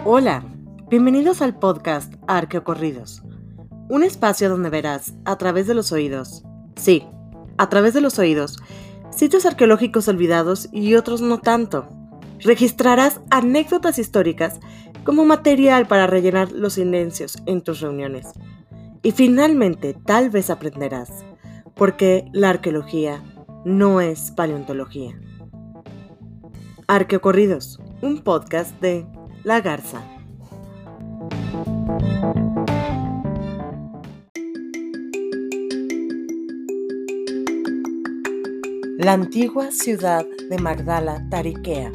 Hola, bienvenidos al podcast Arqueocorridos, un espacio donde verás a través de los oídos, sí, a través de los oídos, sitios arqueológicos olvidados y otros no tanto. Registrarás anécdotas históricas como material para rellenar los silencios en tus reuniones. Y finalmente, tal vez aprenderás, porque la arqueología no es paleontología. Arqueocorridos, un podcast de La Garza. La antigua ciudad de Magdala Tariquea.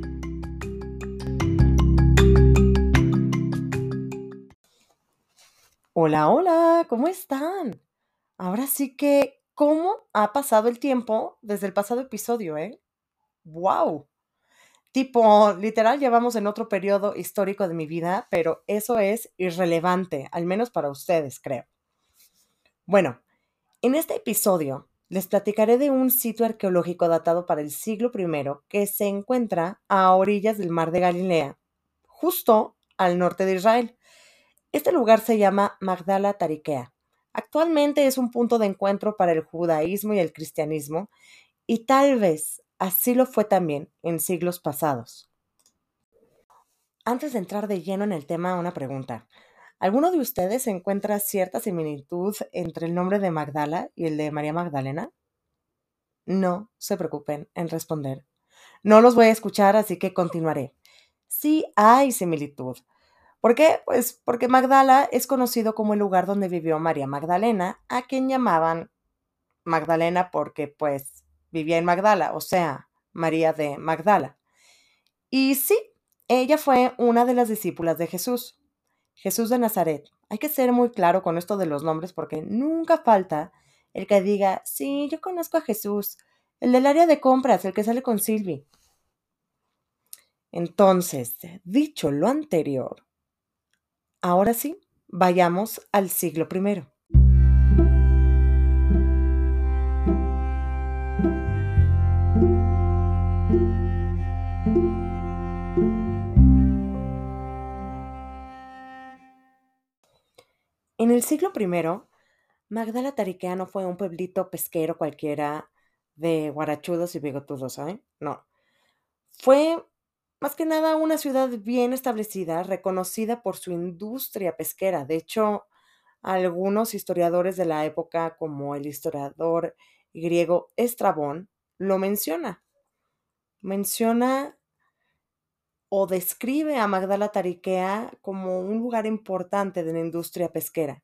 Hola, hola, ¿cómo están? Ahora sí que, ¿cómo ha pasado el tiempo desde el pasado episodio, ¡Wow! Tipo, literal, llevamos en otro periodo histórico de mi vida, pero eso es irrelevante, al menos para ustedes, creo. Bueno, en este episodio les platicaré de un sitio arqueológico datado para el siglo I que se encuentra a orillas del mar de Galilea, justo al norte de Israel. Este lugar se llama Magdala Tariquea. Actualmente es un punto de encuentro para el judaísmo y el cristianismo, y tal vez así lo fue también en siglos pasados. Antes de entrar de lleno en el tema, una pregunta. ¿Alguno de ustedes encuentra cierta similitud entre el nombre de Magdala y el de María Magdalena? No se preocupen en responder. No los voy a escuchar, así que continuaré. Sí hay similitud. ¿Por qué? Pues porque Magdala es conocido como el lugar donde vivió María Magdalena, a quien llamaban Magdalena porque pues vivía en Magdala, o sea, María de Magdala. Y sí, ella fue una de las discípulas de Jesús, Jesús de Nazaret. Hay que ser muy claro con esto de los nombres porque nunca falta el que diga, sí, yo conozco a Jesús, el del área de compras, el que sale con Silvi. Entonces, dicho lo anterior, ahora sí, vayamos al siglo I. En el siglo I, Magdala Tariquea no fue un pueblito pesquero cualquiera de guarachudos y bigotudos, No. Fue más que nada una ciudad bien establecida, reconocida por su industria pesquera. De hecho, algunos historiadores de la época, como el historiador griego Estrabón, lo menciona. Menciona o describe a Magdala Tariquea como un lugar importante de la industria pesquera.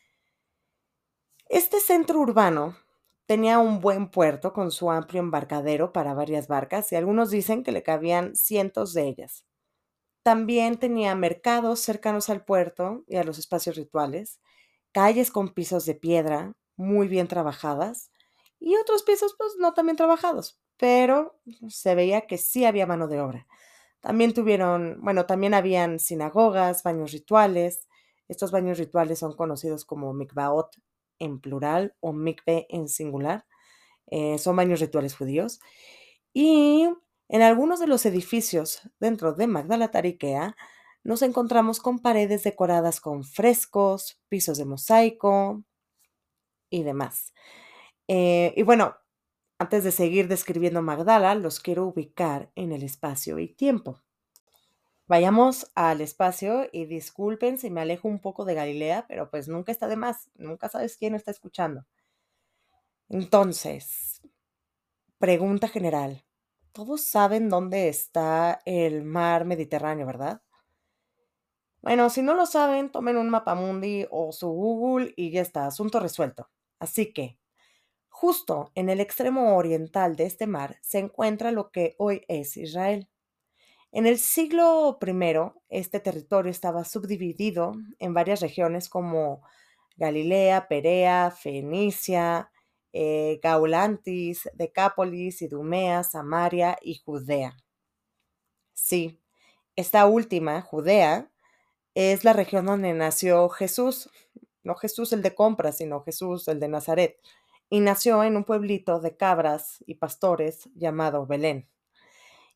Este centro urbano tenía un buen puerto con su amplio embarcadero para varias barcas y algunos dicen que le cabían cientos de ellas. También tenía mercados cercanos al puerto y a los espacios rituales, calles con pisos de piedra muy bien trabajadas y otros pisos pues no tan bien trabajados, pero se veía que sí había mano de obra. También habían sinagogas, baños rituales. Estos baños rituales son conocidos como mikvaot en plural o mikve en singular. Son baños rituales judíos. Y en algunos de los edificios dentro de Magdala Tariquea nos encontramos con paredes decoradas con frescos, pisos de mosaico y demás. Y bueno, antes de seguir describiendo Magdala, los quiero ubicar en el espacio y tiempo. Vayamos al espacio y disculpen si me alejo un poco de Galilea, pero pues nunca está de más, nunca sabes quién está escuchando. Entonces, pregunta general. Todos saben dónde está el mar Mediterráneo, ¿verdad? Bueno, si no lo saben, tomen un mapamundi o su Google y ya está, asunto resuelto. Así que, justo en el extremo oriental de este mar se encuentra lo que hoy es Israel. En el siglo I, este territorio estaba subdividido en varias regiones como Galilea, Perea, Fenicia, Gaulantis, Decápolis, Idumea, Samaria y Judea. Sí, esta última, Judea, es la región donde nació Jesús, no Jesús el de compras, sino Jesús el de Nazaret, y nació en un pueblito de cabras y pastores llamado Belén.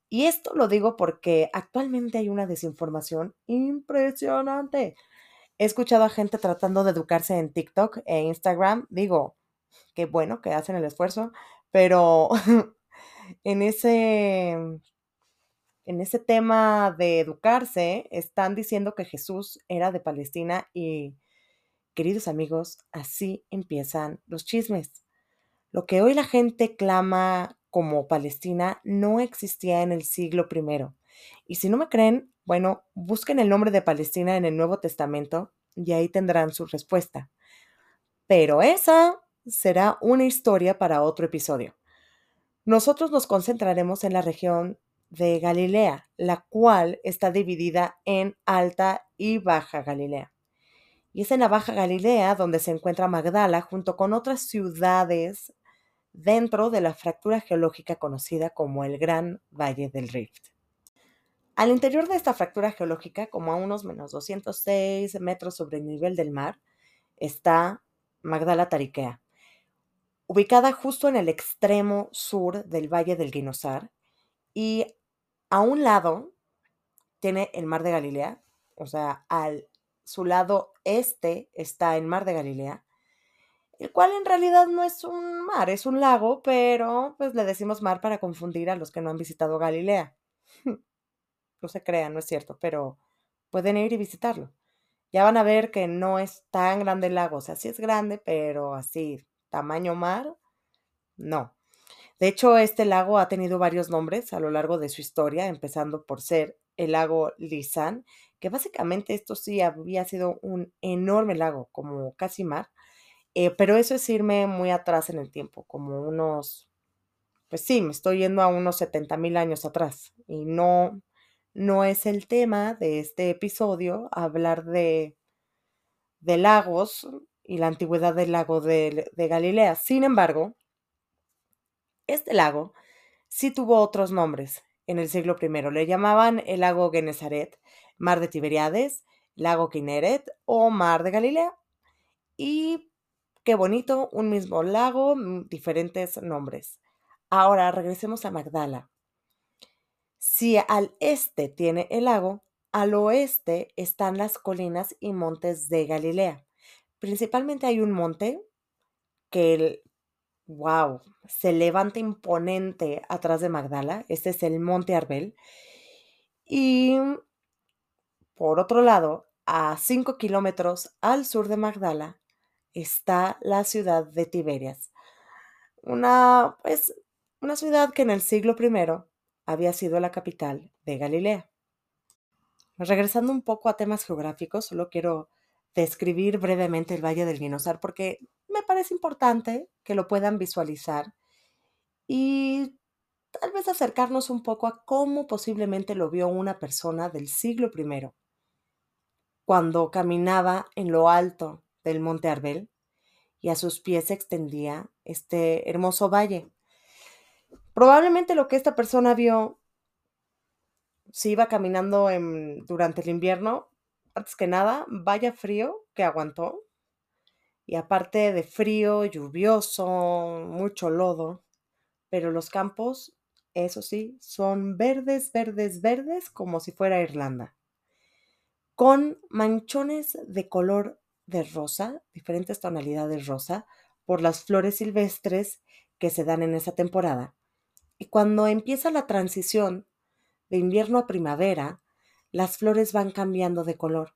Y esto lo digo porque actualmente hay una desinformación impresionante. He escuchado a gente tratando de educarse en TikTok e Instagram. Digo, qué bueno que hacen el esfuerzo, pero en ese tema de educarse, están diciendo que Jesús era de Palestina y, queridos amigos, así empiezan los chismes. Lo que hoy la gente clama como Palestina no existía en el siglo primero. Y si no me creen, bueno, busquen el nombre de Palestina en el Nuevo Testamento y ahí tendrán su respuesta. Pero esa será una historia para otro episodio. Nosotros nos concentraremos en la región de Galilea, la cual está dividida en Alta y Baja Galilea. Y es en la Baja Galilea donde se encuentra Magdala junto con otras ciudades dentro de la fractura geológica conocida como el Gran Valle del Rift. Al interior de esta fractura geológica, como a unos menos 206 metros sobre el nivel del mar, está Magdala Tariquea, ubicada justo en el extremo sur del Valle del Guinosar, y a un lado tiene el Mar de Galilea, o sea, al su lado este está el Mar de Galilea, el cual en realidad no es un mar, es un lago, pero pues le decimos mar para confundir a los que no han visitado Galilea. No se crean, no es cierto, pero pueden ir y visitarlo. Ya van a ver que no es tan grande el lago, o sea, sí es grande, pero así, tamaño mar, no. De hecho, este lago ha tenido varios nombres a lo largo de su historia, empezando por ser el lago Lisan, que básicamente esto sí había sido un enorme lago, como casi mar, pero eso es irme muy atrás en el tiempo, como unos, pues sí, me estoy yendo a unos 70,000 años atrás. Y no es el tema de este episodio hablar de lagos y la antigüedad del lago de Galilea. Sin embargo, este lago sí tuvo otros nombres en el siglo primero. Le llamaban el lago Genesaret, mar de Tiberíades, lago Kineret o mar de Galilea. Y qué bonito, un mismo lago, diferentes nombres. Ahora regresemos a Magdala. Si al este tiene el lago, al oeste están las colinas y montes de Galilea. Principalmente hay un monte que, wow, se levanta imponente atrás de Magdala. Este es el Monte Arbel. Y por otro lado, a 5 kilómetros al sur de Magdala está la ciudad de Tiberias. Pues, una ciudad que en el siglo primero había sido la capital de Galilea. Regresando un poco a temas geográficos, solo quiero describir brevemente el Valle del Guinosar porque me parece importante que lo puedan visualizar y tal vez acercarnos un poco a cómo posiblemente lo vio una persona del siglo primero, cuando caminaba en lo alto del Monte Arbel y a sus pies se extendía este hermoso valle. Probablemente lo que esta persona vio si iba caminando durante el invierno, antes que nada, vaya frío que aguantó. Y aparte de frío, lluvioso, mucho lodo, pero los campos, eso sí, son verdes, verdes, verdes, como si fuera Irlanda, con manchones de color de rosa, diferentes tonalidades rosa, por las flores silvestres que se dan en esa temporada. Y cuando empieza la transición de invierno a primavera, las flores van cambiando de color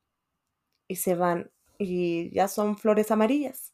y se van y ya son flores amarillas.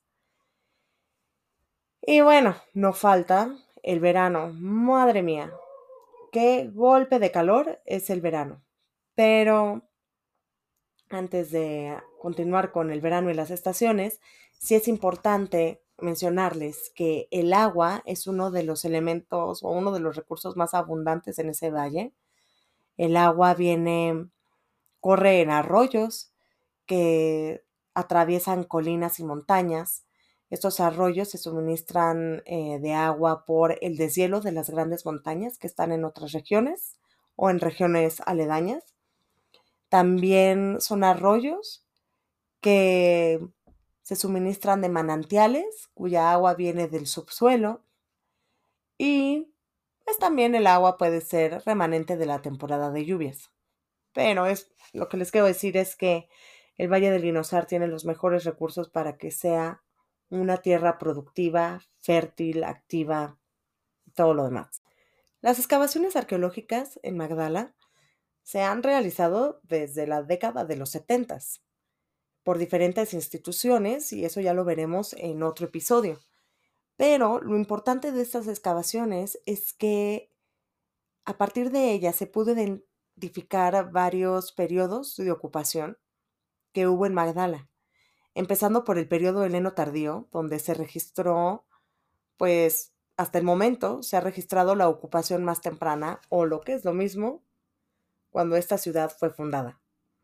Y bueno, no falta el verano. Madre mía, qué golpe de calor es el verano. Pero antes de continuar con el verano y las estaciones, sí es importante mencionarles que el agua es uno de los elementos o uno de los recursos más abundantes en ese valle. El agua corre en arroyos que atraviesan colinas y montañas. Estos arroyos se suministran de agua por el deshielo de las grandes montañas que están en otras regiones o en regiones aledañas. También son arroyos que se suministran de manantiales cuya agua viene del subsuelo y pues también el agua puede ser remanente de la temporada de lluvias. Pero lo que les quiero decir es que el Valle del Guinosar tiene los mejores recursos para que sea una tierra productiva, fértil, activa, todo lo demás. Las excavaciones arqueológicas en Magdala se han realizado desde la década de los 70 por diferentes instituciones y eso ya lo veremos en otro episodio. Pero lo importante de estas excavaciones es que a partir de ellas se pudo identificar varios periodos de ocupación que hubo en Magdala, empezando por el periodo heleno tardío, donde se registró, pues hasta el momento se ha registrado la ocupación más temprana, o lo que es lo mismo, cuando esta ciudad fue fundada.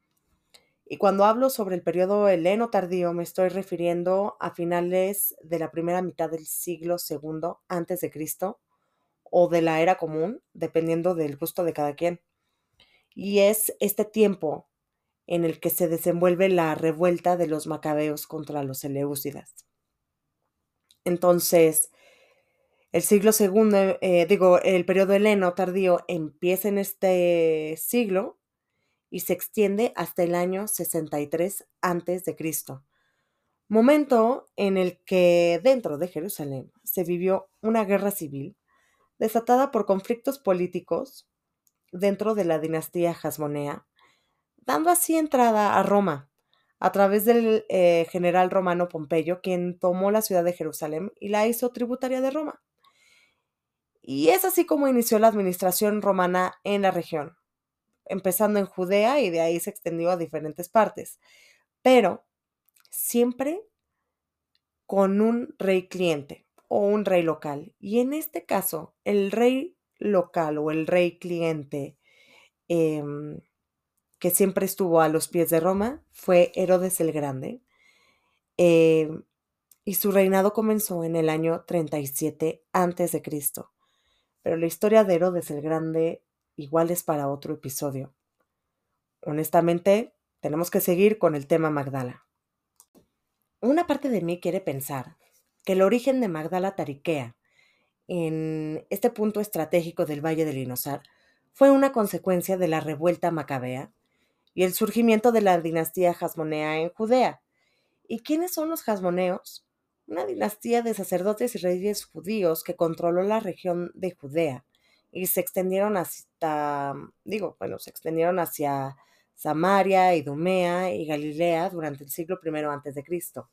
Y cuando hablo sobre el periodo heleno tardío, me estoy refiriendo a finales de la primera mitad del siglo segundo antes de Cristo o de la era común, dependiendo del gusto de cada quien. Y es este tiempo en el que se desenvuelve la revuelta de los macabeos contra los seleucidas. Entonces, el siglo segundo, el periodo heleno tardío empieza en este siglo y se extiende hasta el año 63 antes de Cristo, momento en el que dentro de Jerusalén se vivió una guerra civil desatada por conflictos políticos dentro de la dinastía Hasmonea, dando así entrada a Roma a través del general romano Pompeyo, quien tomó la ciudad de Jerusalén y la hizo tributaria de Roma. Y es así como inició la administración romana en la región, empezando en Judea y de ahí se extendió a diferentes partes, pero siempre con un rey cliente o un rey local. Y en este caso, el rey local o el rey cliente que siempre estuvo a los pies de Roma fue Herodes el Grande. Y su reinado comenzó en el año 37 antes de Cristo. Pero la historia de Herodes el Grande igual es para otro episodio. Honestamente, tenemos que seguir con el tema Magdala. Una parte de mí quiere pensar que el origen de Magdala Tariquea, en este punto estratégico del Valle del Inosar, fue una consecuencia de la revuelta macabea y el surgimiento de la dinastía Hasmonea en Judea. ¿Y quiénes son los hasmoneos? Una dinastía de sacerdotes y reyes judíos que controló la región de Judea y se extendieron se extendieron hacia Samaria, Idumea y Galilea durante el siglo I antes de Cristo.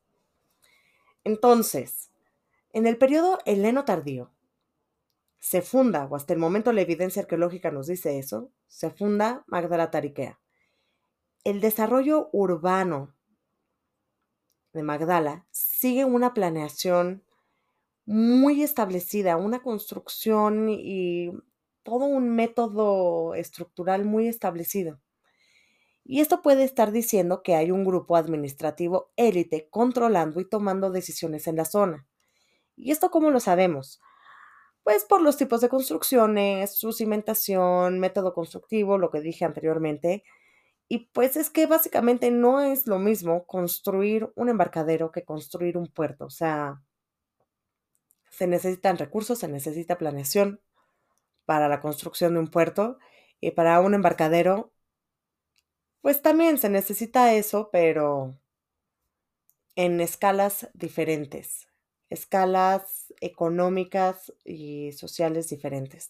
Entonces, en el periodo heleno tardío, se funda, o hasta el momento la evidencia arqueológica nos dice eso, se funda Magdala Tariquea. El desarrollo urbano de Magdala sigue una planeación muy establecida, una construcción y todo un método estructural muy establecido. Y esto puede estar diciendo que hay un grupo administrativo élite controlando y tomando decisiones en la zona. ¿Y esto cómo lo sabemos? Pues por los tipos de construcciones, su cimentación, método constructivo, lo que dije anteriormente. Y pues es que básicamente no es lo mismo construir un embarcadero que construir un puerto. O sea, se necesitan recursos, se necesita planeación para la construcción de un puerto y para un embarcadero, pues también se necesita eso, pero en escalas diferentes, escalas económicas y sociales diferentes.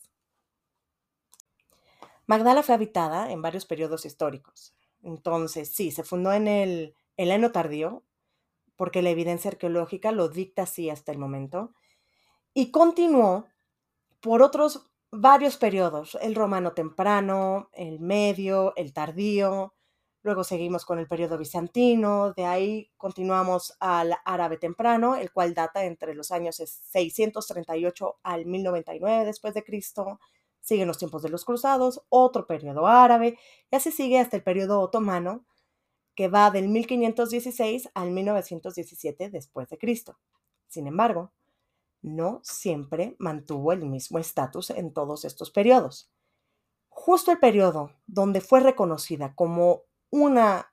Magdala fue habitada en varios periodos históricos. Entonces, sí, se fundó en el heleno tardío, porque la evidencia arqueológica lo dicta así hasta el momento, y continuó por otros varios periodos, el romano temprano, el medio, el tardío, luego seguimos con el periodo bizantino, de ahí continuamos al árabe temprano, el cual data entre los años 638 al 1099 después de Cristo, siguen los tiempos de los cruzados, otro periodo árabe, y así sigue hasta el periodo otomano, que va del 1516 al 1917 después de Cristo. Sin embargo, no siempre mantuvo el mismo estatus en todos estos periodos. Justo el periodo donde fue reconocida como una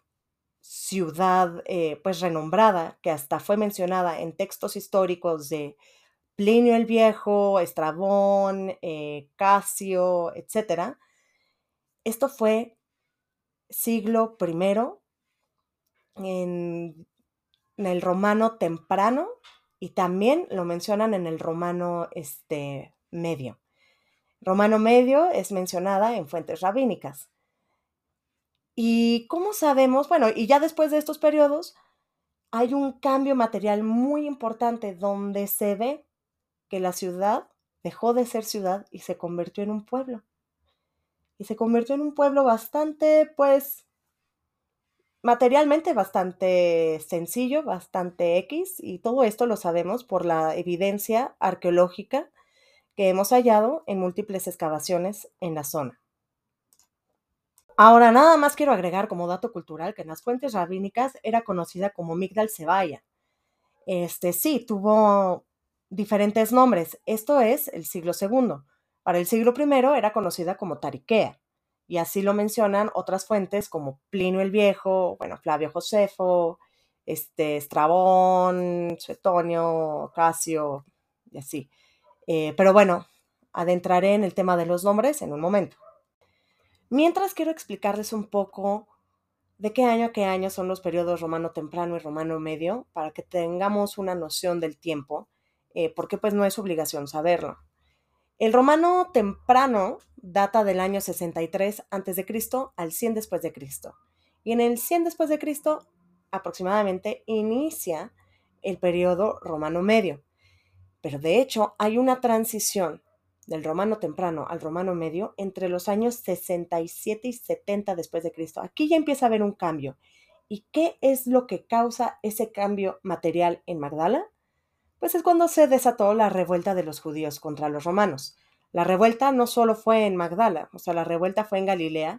ciudad pues renombrada, que hasta fue mencionada en textos históricos de Plinio el Viejo, Estrabón, Casio, etcétera. Esto fue siglo I en el romano temprano y también lo mencionan en el romano medio. Romano medio es mencionada en fuentes rabínicas. ¿Y cómo sabemos? Bueno, y ya después de estos periodos hay un cambio material muy importante donde se ve que la ciudad dejó de ser ciudad y se convirtió en un pueblo. Y se convirtió en un pueblo bastante, pues, materialmente bastante sencillo, bastante X, y todo esto lo sabemos por la evidencia arqueológica que hemos hallado en múltiples excavaciones en la zona. Ahora, nada más quiero agregar como dato cultural que en las fuentes rabínicas era conocida como Migdal Sebaya. Sí, tuvo diferentes nombres. Esto es el siglo segundo. Para el siglo primero era conocida como Tariquea. Y así lo mencionan otras fuentes como Plinio el Viejo, bueno, Flavio Josefo, Estrabón, Suetonio, Casio, y así. Pero bueno, adentraré en el tema de los nombres en un momento. Mientras quiero explicarles un poco de qué año a qué año son los periodos romano temprano y romano medio, para que tengamos una noción del tiempo, porque pues no es obligación saberlo. El romano temprano data del año 63 a.C. al 100 después de Cristo. Y en el 100 después de Cristo aproximadamente inicia el periodo romano medio. Pero de hecho hay una transición del romano temprano al romano medio entre los años 67 y 70 después de Cristo. Aquí ya empieza a haber un cambio. ¿Y qué es lo que causa ese cambio material en Magdala? Pues es cuando se desató la revuelta de los judíos contra los romanos. La revuelta no solo fue en Magdala, o sea, la revuelta fue en Galilea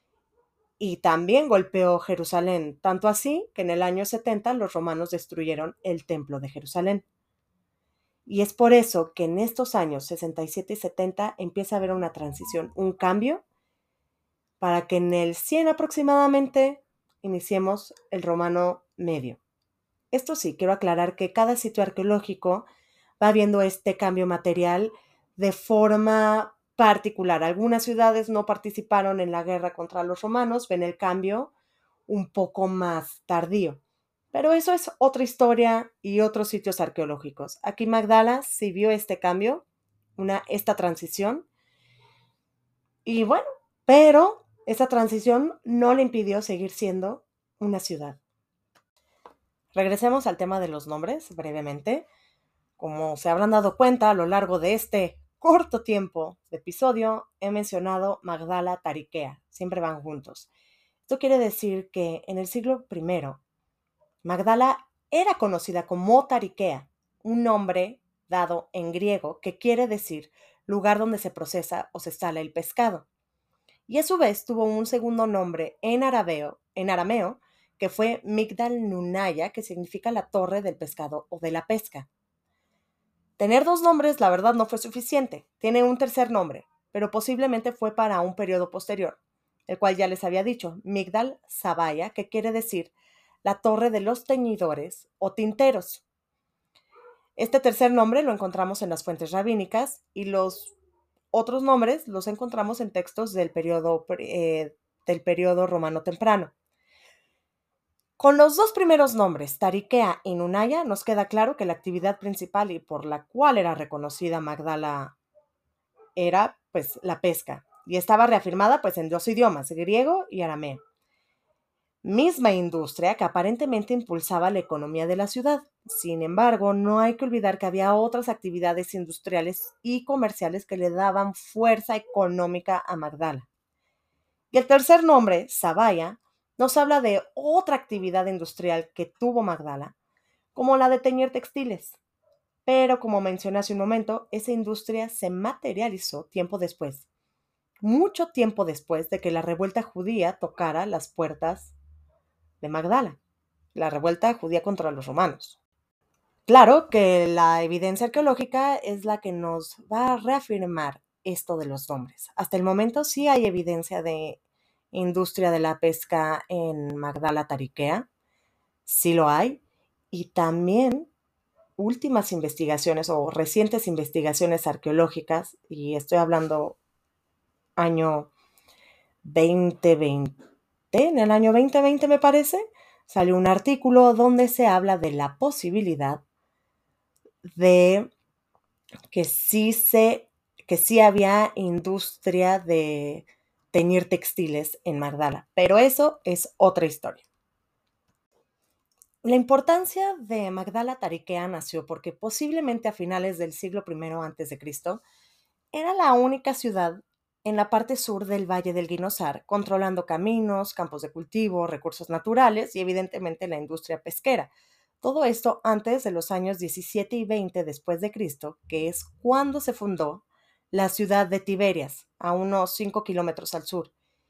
y también golpeó Jerusalén, tanto así que en el año 70 los romanos destruyeron el templo de Jerusalén. Y es por eso que en estos años 67 y 70 empieza a haber una transición, un cambio, para que en el 100 aproximadamente iniciemos el romano medio. Esto sí, quiero aclarar que cada sitio arqueológico va viendo este cambio material de forma particular. Algunas ciudades no participaron en la guerra contra los romanos, ven el cambio un poco más tardío. Pero eso es otra historia y otros sitios arqueológicos. Aquí Magdala sí vio este cambio, esta transición. Y bueno, pero esa transición no le impidió seguir siendo una ciudad. Regresemos al tema de los nombres brevemente. Como se habrán dado cuenta a lo largo de este corto tiempo de episodio, he mencionado Magdala Tariquea. Siempre van juntos. Esto quiere decir que en el siglo I, Magdala era conocida como Tariquea, un nombre dado en griego que quiere decir lugar donde se procesa o se sale el pescado. Y a su vez tuvo un segundo nombre en arameo, que fue Migdal Nunaya, que significa la torre del pescado o de la pesca. Tener dos nombres, la verdad, no fue suficiente. Tiene un tercer nombre, pero posiblemente fue para un periodo posterior, el cual ya les había dicho, Migdal Sabaya, que quiere decir la torre de los teñidores o tinteros. Este tercer nombre lo encontramos en las fuentes rabínicas y los otros nombres los encontramos en textos del periodo romano temprano. Con los dos primeros nombres, Tariquea y Nunaya, nos queda claro que la actividad principal y por la cual era reconocida Magdala era pues la pesca y estaba reafirmada pues en dos idiomas, griego y arameo. Misma industria que aparentemente impulsaba la economía de la ciudad. Sin embargo, no hay que olvidar que había otras actividades industriales y comerciales que le daban fuerza económica a Magdala. Y el tercer nombre, Sabaya, nos habla de otra actividad industrial que tuvo Magdala, como la de teñir textiles. Pero como mencioné hace un momento, esa industria se materializó tiempo después, mucho tiempo después de que la revuelta judía tocara las puertas de Magdala, la revuelta judía contra los romanos. Claro que la evidencia arqueológica es la que nos va a reafirmar esto de los nombres. Hasta el momento sí hay evidencia de industria de la pesca en Magdala Tariquea, sí lo hay, y también últimas investigaciones o recientes investigaciones arqueológicas, y estoy hablando año 2020, en el año 2020 me parece, salió un artículo donde se habla de la posibilidad de que que sí había industria de teñir textiles en Magdala, pero eso es otra historia. La importancia de Magdala Tariquea nació porque posiblemente a finales del siglo I antes de Cristo era la única ciudad en la parte sur del Valle del Guinosar, controlando caminos, campos de cultivo, recursos naturales y evidentemente la industria pesquera. Todo esto antes de los años 17 y 20 después de Cristo, que es cuando se fundó la ciudad de Tiberias, a unos 5 kilómetros al sur.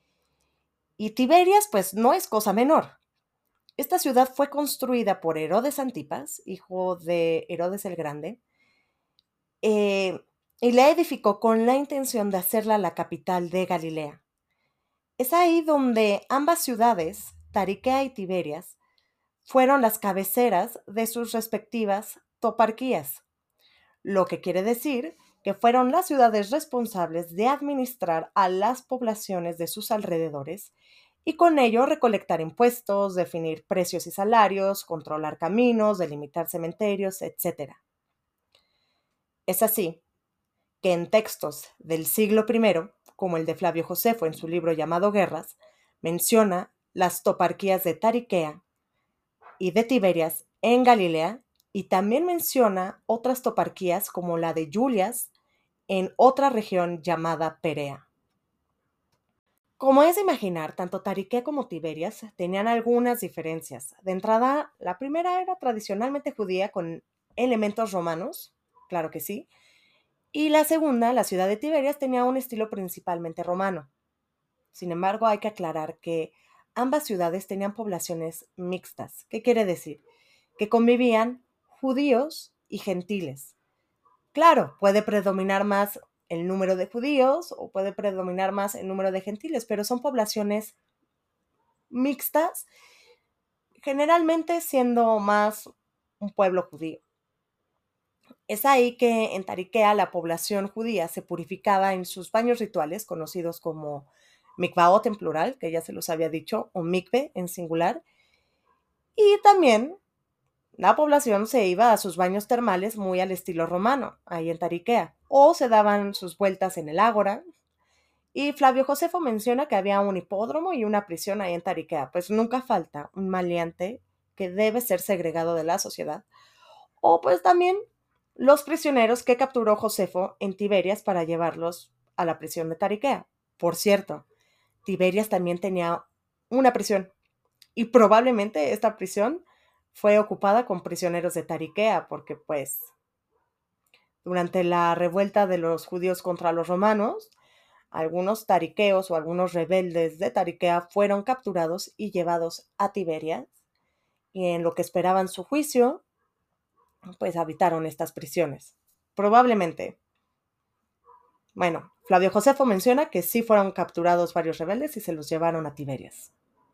Y Tiberias, pues no es cosa menor. Esta ciudad fue construida por Herodes Antipas, hijo de Herodes el Grande, eh, y la edificó con la intención de hacerla la capital de Galilea. Es ahí donde ambas ciudades, Tariquea y Tiberias, fueron las cabeceras de sus respectivas toparquías, lo que quiere decir que fueron las ciudades responsables de administrar a las poblaciones de sus alrededores y con ello recolectar impuestos, definir precios y salarios, controlar caminos, delimitar cementerios, etc. Es así que en textos del siglo I, como el de Flavio Josefo en su libro llamado Guerras, menciona las toparquías de Tariquea y de Tiberias en Galilea y también menciona otras toparquías como la de Julias en otra región llamada Perea. Como es de imaginar, tanto Tariquea como Tiberias tenían algunas diferencias. De entrada, la primera era tradicionalmente judía con elementos romanos, claro que sí, y la segunda, la ciudad de Tiberias, tenía un estilo principalmente romano. Sin embargo, hay que aclarar que ambas ciudades tenían poblaciones mixtas. ¿Qué quiere decir? Que convivían judíos y gentiles. Claro, puede predominar más el número de judíos o puede predominar más el número de gentiles, pero son poblaciones mixtas, generalmente siendo más un pueblo judío. Es ahí que en Tariquea la población judía se purificaba en sus baños rituales, conocidos como mikvaot en plural, que ya se los había dicho, o mikve en singular, y también la población se iba a sus baños termales muy al estilo romano, ahí en Tariquea, o se daban sus vueltas en el ágora. Y Flavio Josefo menciona que había un hipódromo y una prisión ahí en Tariquea, pues nunca falta un maleante que debe ser segregado de la sociedad. O pues también los prisioneros que capturó Josefo en Tiberias para llevarlos a la prisión de Tariquea. Por cierto, Tiberias también tenía una prisión y probablemente esta prisión fue ocupada con prisioneros de Tariquea porque pues durante la revuelta de los judíos contra los romanos, algunos tariqueos o algunos rebeldes de Tariquea fueron capturados y llevados a Tiberias y en lo que esperaban su juicio, pues habitaron estas prisiones. Probablemente. Bueno, Flavio Josefo menciona que sí fueron capturados varios rebeldes y se los llevaron a Tiberias.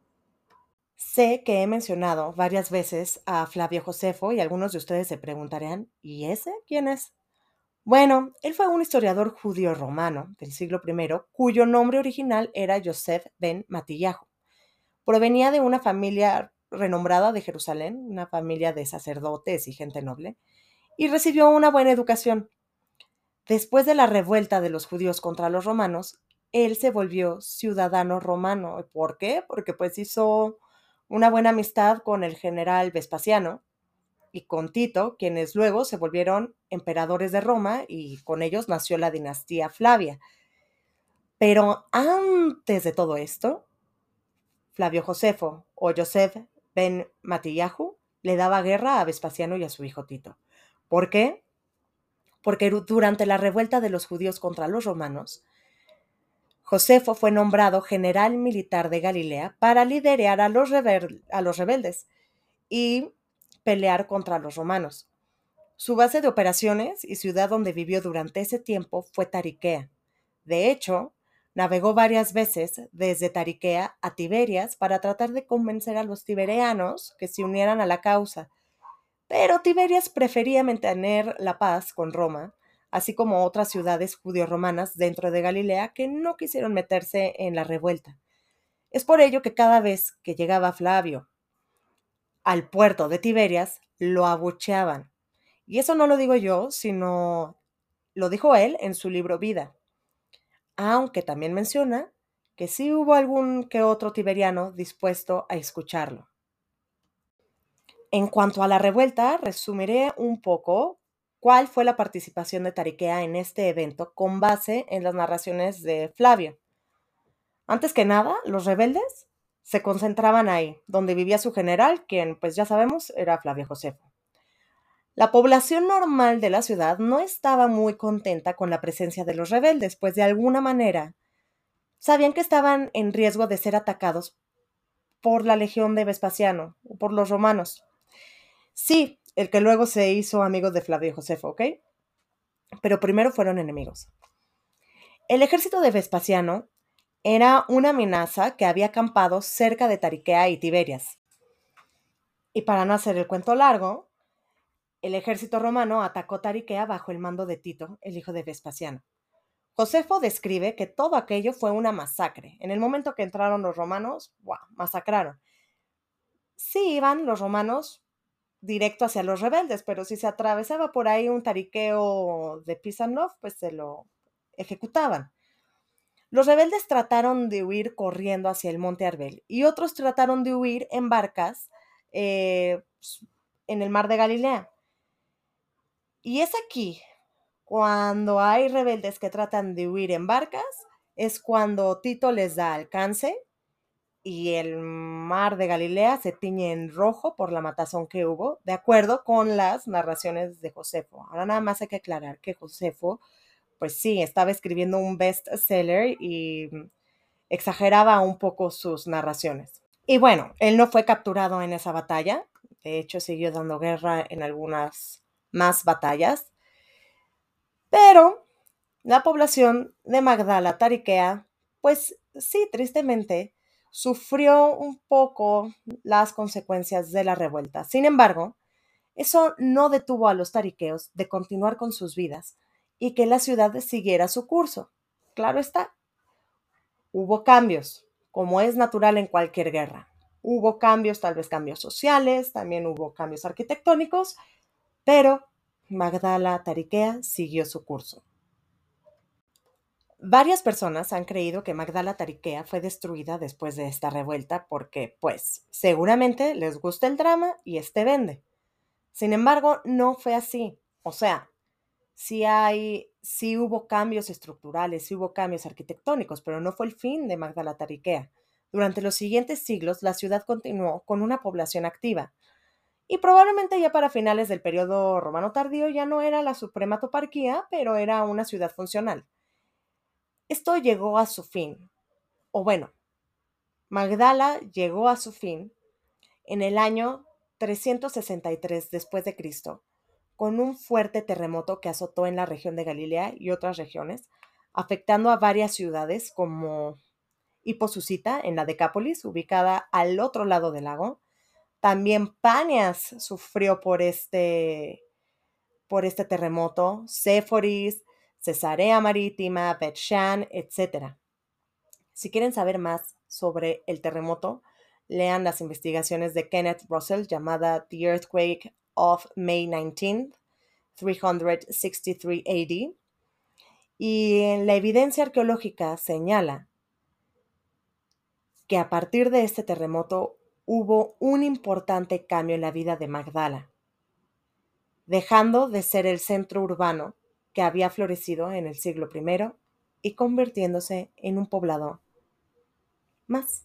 Sé que he mencionado varias veces a Flavio Josefo y algunos de ustedes se preguntarán, ¿y ese quién es? Bueno, él fue un historiador judío romano del siglo I, cuyo nombre original era Yosef ben Matillahu. Provenía de una familia renombrada de Jerusalén, una familia de sacerdotes y gente noble, y recibió una buena educación. Después de la revuelta de los judíos contra los romanos, él se volvió ciudadano romano. ¿Por qué? Porque pues hizo una buena amistad con el general Vespasiano y con Tito, quienes luego se volvieron emperadores de Roma y con ellos nació la dinastía Flavia. Pero antes de todo esto, Flavio Josefo o Yosef ben Matillahu le daba guerra a Vespasiano y a su hijo Tito. ¿Por qué? Porque durante la revuelta de los judíos contra los romanos, Josefo fue nombrado general militar de Galilea para liderar a los rebeldes y pelear contra los romanos. Su base de operaciones y ciudad donde vivió durante ese tiempo fue Tariquea. De hecho, navegó varias veces desde Tariquea a Tiberias para tratar de convencer a los tiberianos que se unieran a la causa, Pero Tiberias prefería mantener la paz con Roma, así como otras ciudades judío-romanas dentro de Galilea que no quisieron meterse en la revuelta. Es por ello que cada vez que llegaba Flavio al puerto de Tiberias, lo abucheaban. Y eso no lo digo yo, sino lo dijo él en su libro Vida, aunque también menciona que sí hubo algún que otro tiberiano dispuesto a escucharlo. En cuanto a la revuelta, resumiré un poco cuál fue la participación de Tariquea en este evento con base en las narraciones de Flavio. Antes que nada, los rebeldes se concentraban ahí, donde vivía su general, quien, pues ya sabemos, era Flavio Josefo. La población normal de la ciudad no estaba muy contenta con la presencia de los rebeldes, pues de alguna manera sabían que estaban en riesgo de ser atacados por la legión de Vespasiano, o por los romanos. Sí, el que luego se hizo amigo de Flavio Josefo, ¿ok? Pero primero fueron enemigos. El ejército de Vespasiano era una amenaza que había acampado cerca de Tariquea y Tiberias. Y para no hacer el cuento largo, el ejército romano atacó Tariquea bajo el mando de Tito, el hijo de Vespasiano. Josefo describe que todo aquello fue una masacre. En el momento que entraron los romanos, ¡wow!, masacraron. Sí iban los romanos directo hacia los rebeldes, pero si se atravesaba por ahí un tariqueo de Pisanov, pues se lo ejecutaban. Los rebeldes trataron de huir corriendo hacia el monte Arbel y otros trataron de huir en barcas en el mar de Galilea. Y es aquí, cuando hay rebeldes que tratan de huir en barcas, es cuando Tito les da alcance y el mar de Galilea se tiñe en rojo por la matazón que hubo, de acuerdo con las narraciones de Josefo. Ahora nada más hay que aclarar que Josefo, pues sí, estaba escribiendo un bestseller y exageraba un poco sus narraciones. Y bueno, él no fue capturado en esa batalla, de hecho siguió dando guerra en algunas más batallas, pero la población de Magdala Tariquea, pues sí, tristemente, sufrió un poco las consecuencias de la revuelta. Sin embargo, eso no detuvo a los tariqueos de continuar con sus vidas y que la ciudad siguiera su curso. Claro está, hubo cambios, como es natural en cualquier guerra. Hubo cambios, tal vez cambios sociales, también hubo cambios arquitectónicos, pero Magdala Tariquea siguió su curso. Varias personas han creído que Magdala Tariquea fue destruida después de esta revuelta porque, pues, seguramente les gusta el drama y este vende. Sin embargo, no fue así. O sea, sí hubo cambios estructurales, sí hubo cambios arquitectónicos, pero no fue el fin de Magdala Tariquea. Durante los siguientes siglos, la ciudad continuó con una población activa. Y probablemente ya para finales del periodo romano tardío ya no era la suprema toparquía, pero era una ciudad funcional. Esto llegó a su fin, o bueno, Magdala llegó a su fin en el año 363 después de Cristo, con un fuerte terremoto que azotó en la región de Galilea y otras regiones, afectando a varias ciudades como Hiposusita en la Decápolis, ubicada al otro lado del lago. También Panias sufrió por este terremoto, Séforis, Cesarea Marítima, Bet-Shan, etc. Si quieren saber más sobre el terremoto, lean las investigaciones de Kenneth Russell llamada The Earthquake of May 19th, 363 AD. Y la evidencia arqueológica señala que a partir de este terremoto hubo un importante cambio en la vida de Magdala, dejando de ser el centro urbano que había florecido en el siglo I y convirtiéndose en un poblado más.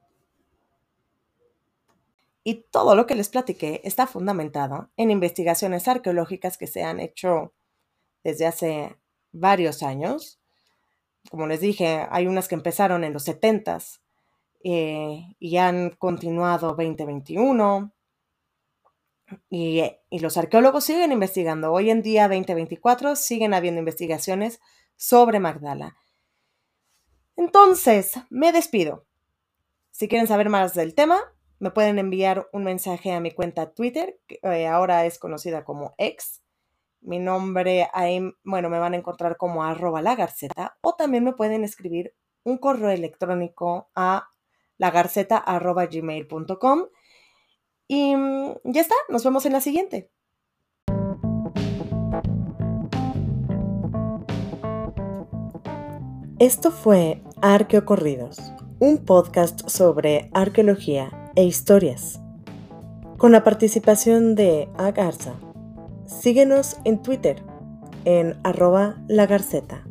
Y todo lo que les platiqué está fundamentado en investigaciones arqueológicas que se han hecho desde hace varios años. Como les dije, hay unas que empezaron en los 70s y han continuado 2021. Y los arqueólogos siguen investigando. Hoy en día, 2024, siguen habiendo investigaciones sobre Magdala. Entonces, me despido. Si quieren saber más del tema, me pueden enviar un mensaje a mi cuenta Twitter, que ahora es conocida como X. Mi nombre ahí, me van a encontrar como @lagarceta, o también me pueden escribir un correo electrónico a lagarceta@gmail.com. Y ya está, nos vemos en la siguiente. Esto fue Arqueocorridos, un podcast sobre arqueología e historias, con la participación de Agarza. Síguenos en Twitter en @lagarceta.